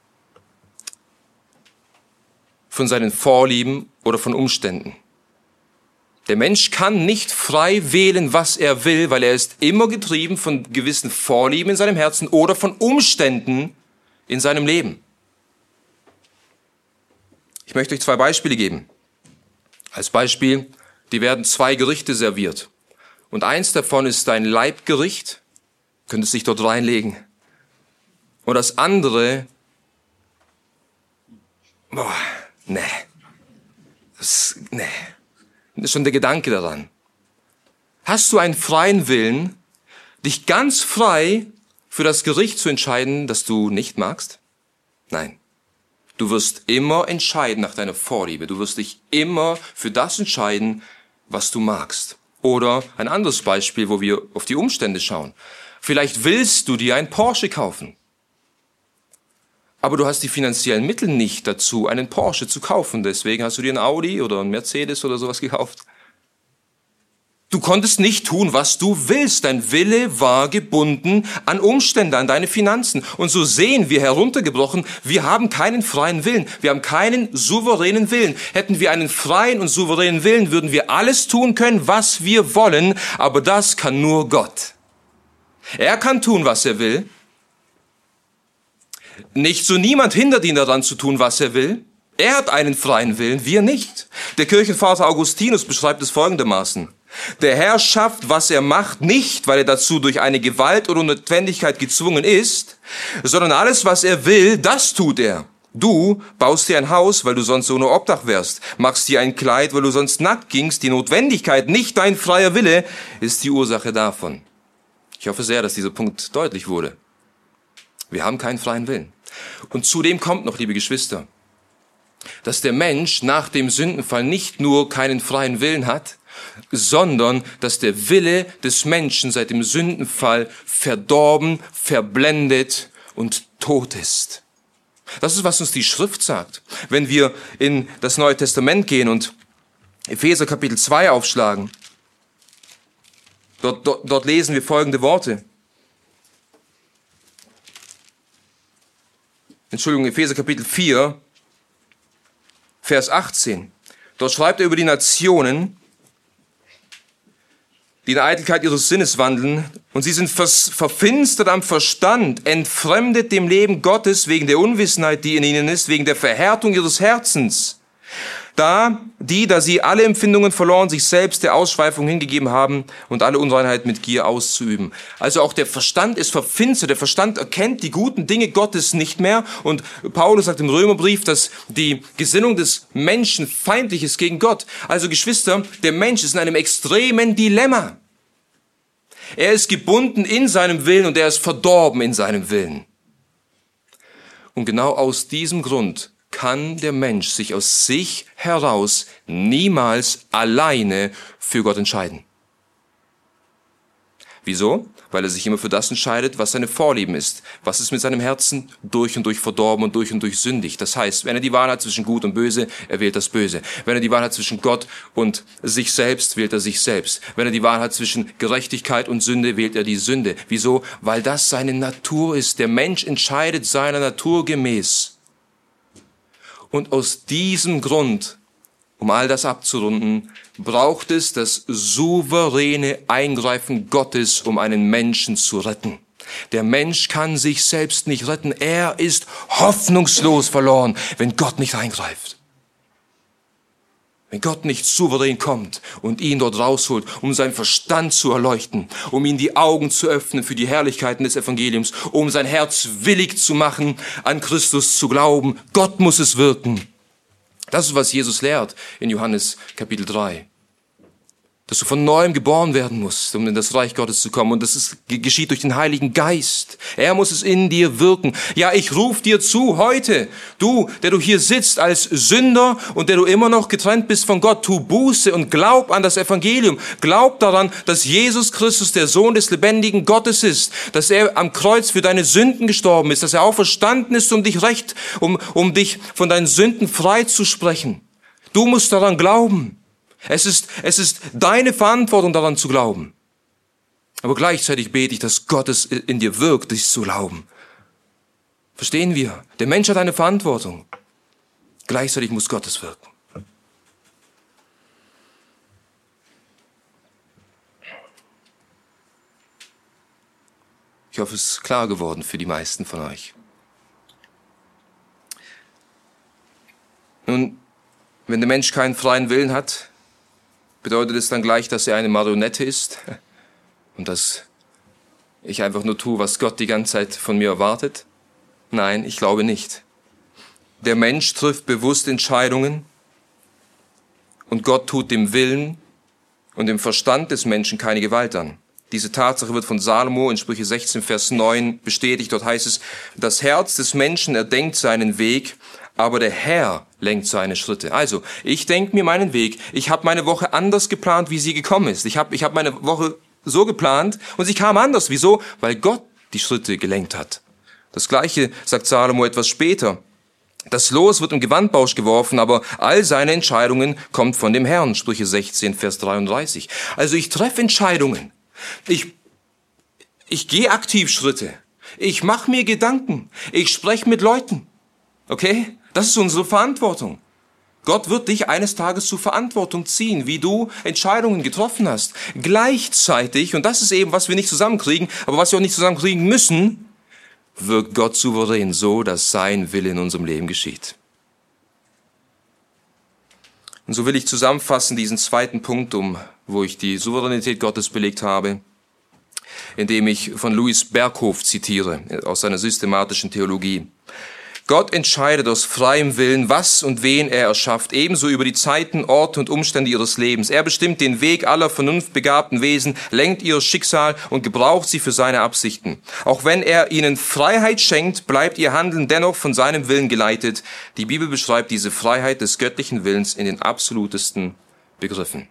von seinen Vorlieben oder von Umständen. Der Mensch kann nicht frei wählen, was er will, weil er ist immer getrieben von gewissen Vorlieben in seinem Herzen oder von Umständen in seinem Leben. Ich möchte euch zwei Beispiele geben. Als Beispiel, die werden zwei Gerichte serviert. Und eins davon ist ein Leibgericht, könntest dich dort reinlegen. Und das andere, boah, nee, das, nee, das ist schon der Gedanke daran. Hast du einen freien Willen, dich ganz frei für das Gericht zu entscheiden, das du nicht magst? Nein. Du wirst immer entscheiden nach deiner Vorliebe. Du wirst dich immer für das entscheiden, was du magst. Oder ein anderes Beispiel, wo wir auf die Umstände schauen. Vielleicht willst du dir ein Porsche kaufen. Aber du hast die finanziellen Mittel nicht dazu, einen Porsche zu kaufen. Deswegen hast du dir ein Audi oder ein Mercedes oder sowas gekauft. Du konntest nicht tun, was du willst. Dein Wille war gebunden an Umstände, an deine Finanzen. Und so sehen wir heruntergebrochen, wir haben keinen freien Willen. Wir haben keinen souveränen Willen. Hätten wir einen freien und souveränen Willen, würden wir alles tun können, was wir wollen. Aber das kann nur Gott. Er kann tun, was er will. Nicht so niemand hindert ihn daran zu tun, was er will. Er hat einen freien Willen, wir nicht. Der Kirchenvater Augustinus beschreibt es folgendermaßen. Der Herr schafft, was er macht, nicht, weil er dazu durch eine Gewalt oder Notwendigkeit gezwungen ist, sondern alles, was er will, das tut er. Du baust dir ein Haus, weil du sonst ohne Obdach wärst, machst dir ein Kleid, weil du sonst nackt gingst. Die Notwendigkeit, nicht dein freier Wille, ist die Ursache davon. Ich hoffe sehr, dass dieser Punkt deutlich wurde. Wir haben keinen freien Willen. Und zudem kommt noch, liebe Geschwister, dass der Mensch nach dem Sündenfall nicht nur keinen freien Willen hat, sondern dass der Wille des Menschen seit dem Sündenfall verdorben, verblendet und tot ist. Das ist, was uns die Schrift sagt. Wenn wir in das Neue Testament gehen und Epheser Kapitel zwei aufschlagen, dort, dort, dort lesen wir folgende Worte. Entschuldigung, Epheser Kapitel vier, Vers achtzehn. Dort schreibt er über die Nationen, die in der Eitelkeit ihres Sinnes wandeln, und sie sind verfinstert am Verstand, entfremdet dem Leben Gottes wegen der Unwissenheit, die in ihnen ist, wegen der Verhärtung ihres Herzens. Da die, da sie alle Empfindungen verloren, sich selbst der Ausschweifung hingegeben haben und alle Unreinheit mit Gier auszuüben. Also auch der Verstand ist verfinstert, der Verstand erkennt die guten Dinge Gottes nicht mehr. Und Paulus sagt im Römerbrief, dass die Gesinnung des Menschen feindlich ist gegen Gott. Also Geschwister, der Mensch ist in einem extremen Dilemma. Er ist gebunden in seinem Willen und er ist verdorben in seinem Willen. Und genau aus diesem Grund kann der Mensch sich aus sich heraus niemals alleine für Gott entscheiden. Wieso? Weil er sich immer für das entscheidet, was seine Vorlieben ist. Was ist mit seinem Herzen? Durch und durch verdorben und durch und durch sündig. Das heißt, wenn er die Wahl hat zwischen Gut und Böse, er wählt das Böse. Wenn er die Wahl hat zwischen Gott und sich selbst, wählt er sich selbst. Wenn er die Wahl hat zwischen Gerechtigkeit und Sünde, wählt er die Sünde. Wieso? Weil das seine Natur ist. Der Mensch entscheidet seiner Natur gemäß. Und aus diesem Grund, um all das abzurunden, braucht es das souveräne Eingreifen Gottes, um einen Menschen zu retten. Der Mensch kann sich selbst nicht retten. Er ist hoffnungslos verloren, wenn Gott nicht eingreift. Wenn Gott nicht souverän kommt und ihn dort rausholt, um seinen Verstand zu erleuchten, um ihm die Augen zu öffnen für die Herrlichkeiten des Evangeliums, um sein Herz willig zu machen, an Christus zu glauben. Gott muss es wirken. Das ist, was Jesus lehrt in Johannes Kapitel drei. Dass du von Neuem geboren werden musst, um in das Reich Gottes zu kommen. Und das ist, geschieht durch den Heiligen Geist. Er muss es in dir wirken. Ja, ich rufe dir zu heute, du, der du hier sitzt als Sünder und der du immer noch getrennt bist von Gott, tu Buße und glaub an das Evangelium. Glaub daran, dass Jesus Christus der Sohn des lebendigen Gottes ist, dass er am Kreuz für deine Sünden gestorben ist, dass er auferstanden ist, um dich recht, um, um dich von deinen Sünden frei zu sprechen. Du musst daran glauben. Es ist, es ist deine Verantwortung, daran zu glauben. Aber gleichzeitig bete ich, dass Gott es in dir wirkt, dich zu glauben. Verstehen wir? Der Mensch hat eine Verantwortung. Gleichzeitig muss Gott es wirken. Ich hoffe, es ist klar geworden für die meisten von euch. Nun, wenn der Mensch keinen freien Willen hat, bedeutet es dann gleich, dass er eine Marionette ist und dass ich einfach nur tue, was Gott die ganze Zeit von mir erwartet? Nein, ich glaube nicht. Der Mensch trifft bewusst Entscheidungen und Gott tut dem Willen und dem Verstand des Menschen keine Gewalt an. Diese Tatsache wird von Salomo in Sprüche sechzehn, Vers neun bestätigt. Dort heißt es, das Herz des Menschen erdenkt seinen Weg, aber der Herr lenkt seine Schritte. Also, ich denke mir meinen Weg. Ich habe meine Woche anders geplant, wie sie gekommen ist. Ich habe ich hab meine Woche so geplant und sie kam anders. Wieso? Weil Gott die Schritte gelenkt hat. Das Gleiche sagt Salomo etwas später. Das Los wird im Gewandbausch geworfen, aber all seine Entscheidungen kommt von dem Herrn. Sprüche sechzehn, Vers dreiunddreißig. Also ich treffe Entscheidungen. Ich, ich gehe aktiv Schritte. Ich mache mir Gedanken. Ich spreche mit Leuten. Okay? Das ist unsere Verantwortung. Gott wird dich eines Tages zur Verantwortung ziehen, wie du Entscheidungen getroffen hast. Gleichzeitig, und das ist eben, was wir nicht zusammenkriegen, aber was wir auch nicht zusammenkriegen müssen, wirkt Gott souverän so, dass sein Wille in unserem Leben geschieht. Und so will ich zusammenfassen diesen zweiten Punkt, um, wo ich die Souveränität Gottes belegt habe, indem ich von Louis Berkhof zitiere, aus seiner systematischen Theologie. Gott entscheidet aus freiem Willen, was und wen er erschafft, ebenso über die Zeiten, Orte und Umstände ihres Lebens. Er bestimmt den Weg aller vernunftbegabten Wesen, lenkt ihr Schicksal und gebraucht sie für seine Absichten. Auch wenn er ihnen Freiheit schenkt, bleibt ihr Handeln dennoch von seinem Willen geleitet. Die Bibel beschreibt diese Freiheit des göttlichen Willens in den absolutesten Begriffen.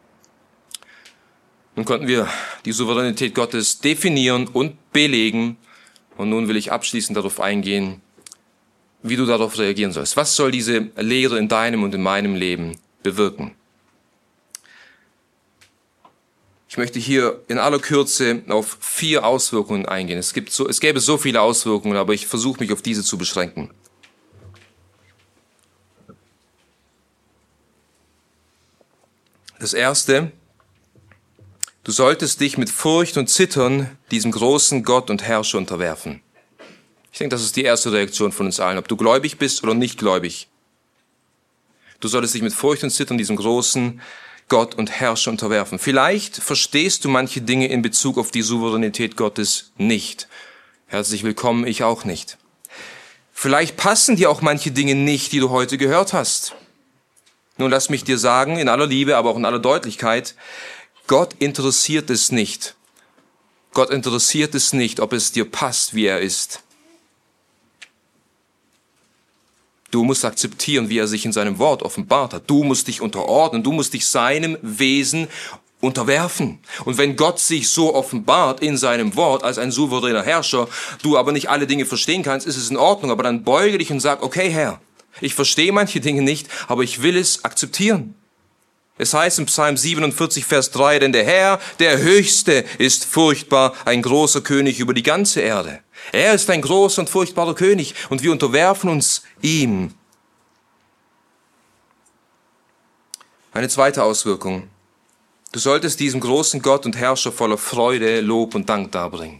Nun konnten wir die Souveränität Gottes definieren und belegen. Und nun will ich abschließend darauf eingehen, wie du darauf reagieren sollst. Was soll diese Lehre in deinem und in meinem Leben bewirken? Ich möchte hier in aller Kürze auf vier Auswirkungen eingehen. Es gibt so, es gäbe so viele Auswirkungen, aber ich versuche mich auf diese zu beschränken. Das erste: Du solltest dich mit Furcht und Zittern diesem großen Gott und Herrscher unterwerfen. Ich denke, das ist die erste Reaktion von uns allen, ob du gläubig bist oder nicht gläubig. Du solltest dich mit Furcht und Zittern diesem großen Gott und Herrscher unterwerfen. Vielleicht verstehst du manche Dinge in Bezug auf die Souveränität Gottes nicht. Herzlich willkommen, ich auch nicht. Vielleicht passen dir auch manche Dinge nicht, die du heute gehört hast. Nun lass mich dir sagen, in aller Liebe, aber auch in aller Deutlichkeit, Gott interessiert es nicht. Gott interessiert es nicht, ob es dir passt, wie er ist. Du musst akzeptieren, wie er sich in seinem Wort offenbart hat. Du musst dich unterordnen, du musst dich seinem Wesen unterwerfen. Und wenn Gott sich so offenbart in seinem Wort als ein souveräner Herrscher, du aber nicht alle Dinge verstehen kannst, ist es in Ordnung. Aber dann beuge dich und sag, okay Herr, ich verstehe manche Dinge nicht, aber ich will es akzeptieren. Es heißt im Psalm siebenundvierzig, Vers drei, denn der Herr, der Höchste, ist furchtbar, ein großer König über die ganze Erde. Er ist ein großer und furchtbarer König und wir unterwerfen uns ihm. Eine zweite Auswirkung. Du solltest diesem großen Gott und Herrscher voller Freude, Lob und Dank darbringen.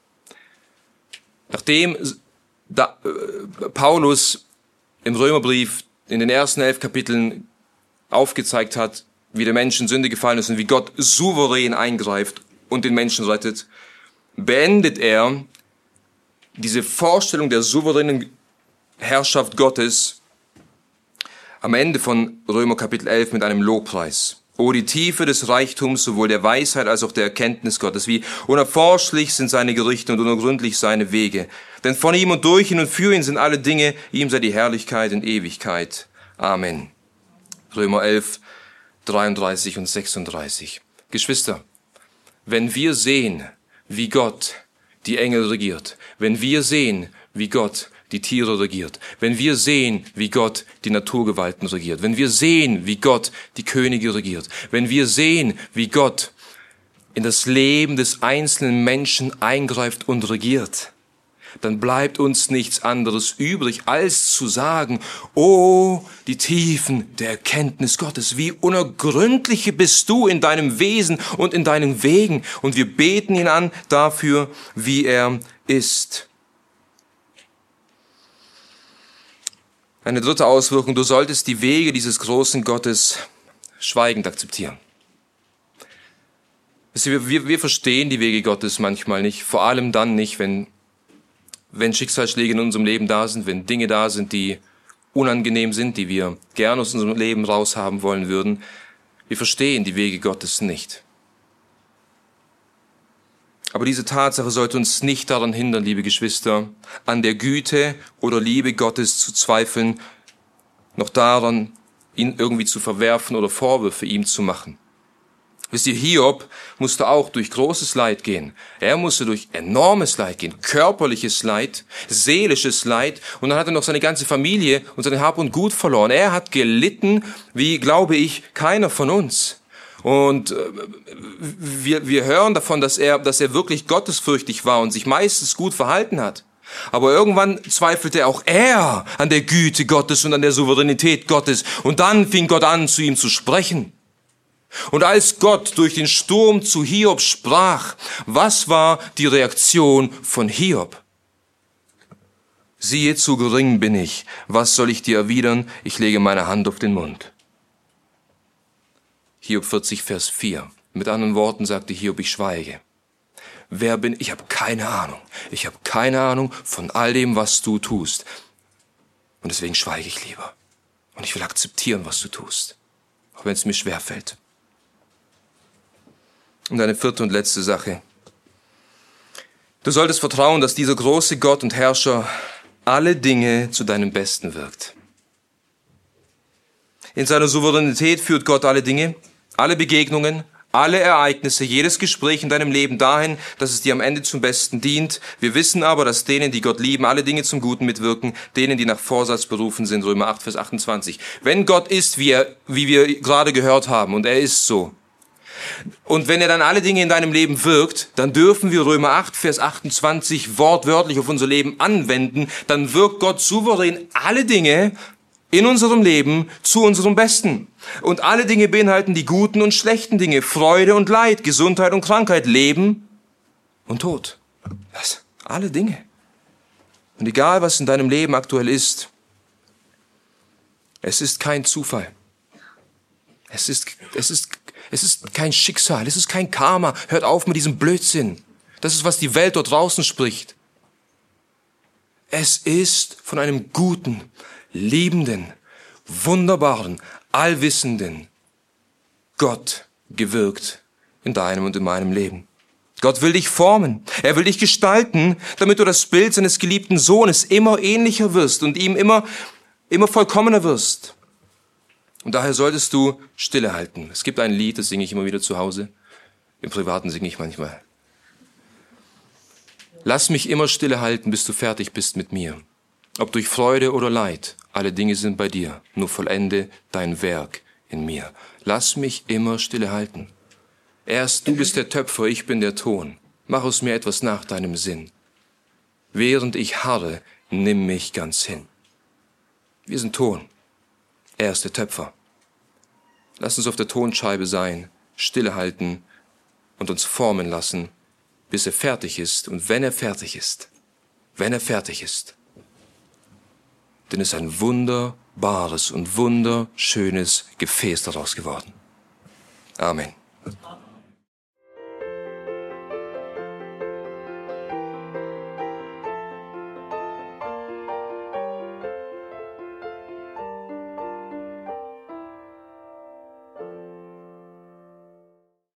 Nachdem da, äh, Paulus im Römerbrief in den ersten elf Kapiteln aufgezeigt hat, wie der Mensch in Sünde gefallen ist und wie Gott souverän eingreift und den Menschen rettet, beendet er diese Vorstellung der souveränen Herrschaft Gottes am Ende von Römer Kapitel elf mit einem Lobpreis. O die Tiefe des Reichtums, sowohl der Weisheit als auch der Erkenntnis Gottes. Wie unerforschlich sind seine Gerichte und unergründlich seine Wege. Denn von ihm und durch ihn und für ihn sind alle Dinge, ihm sei die Herrlichkeit in Ewigkeit. Amen. Römer elf, dreiunddreißig und sechsunddreißig. Geschwister, wenn wir sehen, wie Gott die Engel regiert, wenn wir sehen, wie Gott die Tiere regiert, wenn wir sehen, wie Gott die Naturgewalten regiert, wenn wir sehen, wie Gott die Könige regiert, wenn wir sehen, wie Gott in das Leben des einzelnen Menschen eingreift und regiert, dann bleibt uns nichts anderes übrig, als zu sagen, oh, die Tiefen der Erkenntnis Gottes, wie unergründliche bist du in deinem Wesen und in deinen Wegen. Und wir beten ihn an dafür, wie er ist. Eine dritte Auswirkung, du solltest die Wege dieses großen Gottes schweigend akzeptieren. Wir, wir, wir verstehen die Wege Gottes manchmal nicht, vor allem dann nicht, wenn, wenn Schicksalsschläge in unserem Leben da sind, wenn Dinge da sind, die unangenehm sind, die wir gerne aus unserem Leben raushaben wollen würden. Wir verstehen die Wege Gottes nicht. Aber diese Tatsache sollte uns nicht daran hindern, liebe Geschwister, an der Güte oder Liebe Gottes zu zweifeln, noch daran, ihn irgendwie zu verwerfen oder Vorwürfe ihm zu machen. Wisst ihr, Hiob musste auch durch großes Leid gehen. Er musste durch enormes Leid gehen, körperliches Leid, seelisches Leid, und dann hat er noch seine ganze Familie und seine Hab und Gut verloren. Er hat gelitten, wie, glaube ich, keiner von uns. Und äh, wir, wir hören davon, dass er, dass er wirklich gottesfürchtig war und sich meistens gut verhalten hat. Aber irgendwann zweifelte auch er an der Güte Gottes und an der Souveränität Gottes. Und dann fing Gott an, zu ihm zu sprechen. Und als Gott durch den Sturm zu Hiob sprach, was war die Reaktion von Hiob? Siehe, zu gering bin ich. Was soll ich dir erwidern? Ich lege meine Hand auf den Mund. Hiob vierzig, Vers vier. Mit anderen Worten sagte Hiob, ich schweige. Wer bin ich? Ich habe keine Ahnung. Ich habe keine Ahnung von all dem, was du tust. Und deswegen schweige ich lieber. Und ich will akzeptieren, was du tust. Auch wenn es mir schwerfällt. Und eine vierte und letzte Sache. Du solltest vertrauen, dass dieser große Gott und Herrscher alle Dinge zu deinem Besten wirkt. In seiner Souveränität führt Gott alle Dinge, alle Begegnungen, alle Ereignisse, jedes Gespräch in deinem Leben dahin, dass es dir am Ende zum Besten dient. Wir wissen aber, dass denen, die Gott lieben, alle Dinge zum Guten mitwirken, denen, die nach Vorsatz berufen sind. Römer acht, Vers achtundzwanzig. Wenn Gott ist, wie er, wie wir gerade gehört haben, und er ist so, und wenn er dann alle Dinge in deinem Leben wirkt, dann dürfen wir Römer acht, Vers achtundzwanzig wortwörtlich auf unser Leben anwenden. Dann wirkt Gott souverän alle Dinge in unserem Leben zu unserem Besten. Und alle Dinge beinhalten die guten und schlechten Dinge, Freude und Leid, Gesundheit und Krankheit, Leben und Tod. Das, alle Dinge. Und egal, was in deinem Leben aktuell ist, es ist kein Zufall. Es ist, es ist, es ist kein Schicksal, es ist kein Karma. Hört auf mit diesem Blödsinn. Das ist, was die Welt dort draußen spricht. Es ist von einem guten, liebenden, wunderbaren, allwissenden Gott gewirkt in deinem und in meinem Leben. Gott will dich formen. Er will dich gestalten, damit du das Bild seines geliebten Sohnes immer ähnlicher wirst und ihm immer, immer vollkommener wirst. Und daher solltest du Stille halten. Es gibt ein Lied, das singe ich immer wieder zu Hause. Im Privaten singe ich manchmal. Lass mich immer stille halten, bis du fertig bist mit mir. Ob durch Freude oder Leid, alle Dinge sind bei dir. Nur vollende dein Werk in mir. Lass mich immer stille halten. Erst du bist der Töpfer, ich bin der Ton. Mach aus mir etwas nach deinem Sinn. Während ich harre, nimm mich ganz hin. Wir sind Ton. Er ist der Töpfer. Lass uns auf der Tonscheibe sein, stille halten und uns formen lassen, bis er fertig ist. Und wenn er fertig ist, wenn er fertig ist, dann ist ein wunderbares und wunderschönes Gefäß daraus geworden. Amen.